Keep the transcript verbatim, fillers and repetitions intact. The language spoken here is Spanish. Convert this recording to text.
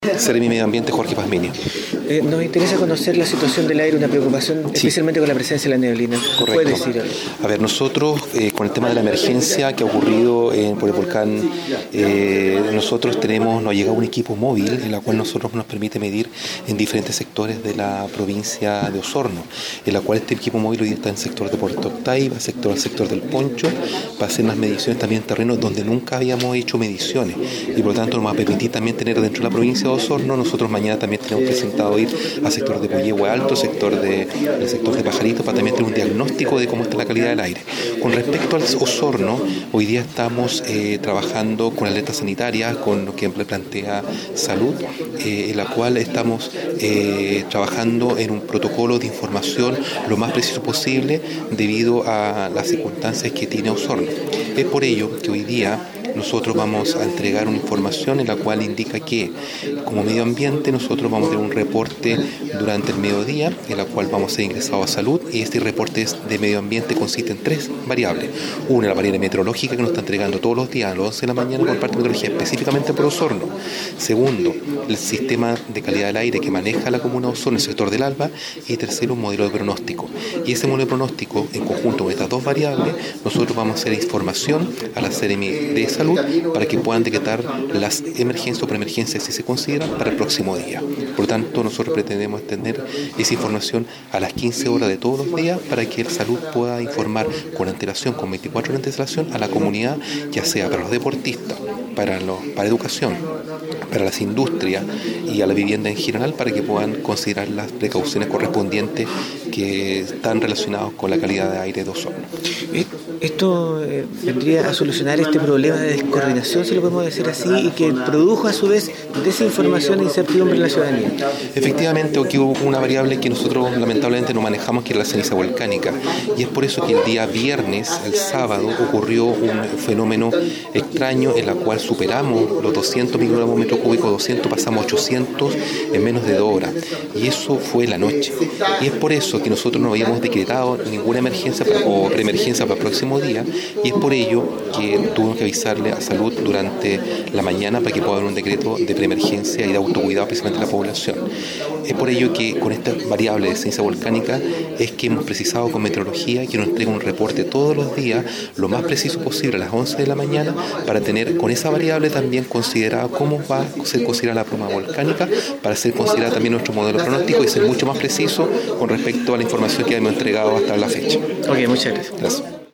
Seremi Medio Ambiente, Jorge Pazmiño. Eh, nos interesa conocer la situación del aire, una preocupación sí. especialmente con la presencia de la neblina. Correcto. ¿Puede decir algo? A ver, nosotros eh, con el tema de la emergencia que ha ocurrido eh, por el volcán, eh, nosotros tenemos, nos ha llegado un equipo móvil en la cual nosotros nos permite medir en diferentes sectores de la provincia de Osorno, en la cual este equipo móvil hoy está en el sector de Puerto Octaiba, sector, el sector del Poncho, para hacer unas mediciones también en terrenos donde nunca habíamos hecho mediciones y por lo tanto nos va a permitir también tener dentro de la provincia de Osorno. Nosotros mañana también tenemos presentado ir al sector de Puyehue Alto, sector de, el sector de Pajarito, para también tener un diagnóstico de cómo está la calidad del aire. Con respecto al Osorno, hoy día estamos eh, trabajando con alertas sanitarias, con lo que plantea Salud, eh, en la cual estamos eh, trabajando en un protocolo de información lo más preciso posible debido a las circunstancias que tiene Osorno. Es por ello que hoy día nosotros vamos a entregar una información en la cual indica que como medio ambiente nosotros vamos a tener un reporte durante el mediodía en la cual vamos a ser ingresados a salud, y este reporte de medio ambiente consiste en tres variables. Una, la variable meteorológica que nos está entregando todos los días a las once de la mañana por parte de meteorología específicamente por Osorno. Segundo, el sistema de calidad del aire que maneja la comuna de Osorno, el sector del Alba. Y tercero, un modelo de pronóstico. Y ese modelo de pronóstico, en conjunto con estas dos variables, nosotros vamos a hacer información a la Seremi de Salud para que puedan decretar las emergencias o preemergencias si se consideran para el próximo día. Por lo tanto, nosotros pretendemos tener esa información a las quince horas de todos los días para que el Salud pueda informar con antelación, con veinticuatro horas de antelación a la comunidad, ya sea para los deportistas, para, los, para educación, para las industrias y a la vivienda en general, para que puedan considerar las precauciones correspondientes que están relacionadas con la calidad de aire de Osorno. Esto eh, vendría a solucionar este problema de descoordinación, si lo podemos decir así, y que produjo a su vez desinformación e incertidumbre en la ciudadanía. Efectivamente, aquí hubo una variable que nosotros lamentablemente no manejamos, que era la ceniza volcánica, y es por eso que el día viernes, el sábado, ocurrió un fenómeno extraño en la cual superamos los doscientos microgramos metro cúbico, doscientos, pasamos a ochocientos en menos de dos horas, y eso fue la noche. Y es por eso que nosotros no habíamos decretado ninguna emergencia o preemergencia para el próximo día, y es por ello que tuvimos que avisarle a Salud durante la mañana para que pueda haber un decreto de preemergencia y de autocuidado precisamente a la población. Es por ello que con esta variable de ceniza volcánica es que hemos precisado con meteorología que nos entrega un reporte todos los días lo más preciso posible a las once de la mañana, para tener con esa variable también considerada cómo va a ser considerada la pluma volcánica, para ser considerada también nuestro modelo pronóstico y ser mucho más preciso con respecto a la información que hemos entregado hasta la fecha. Ok, muchas gracias. Gracias.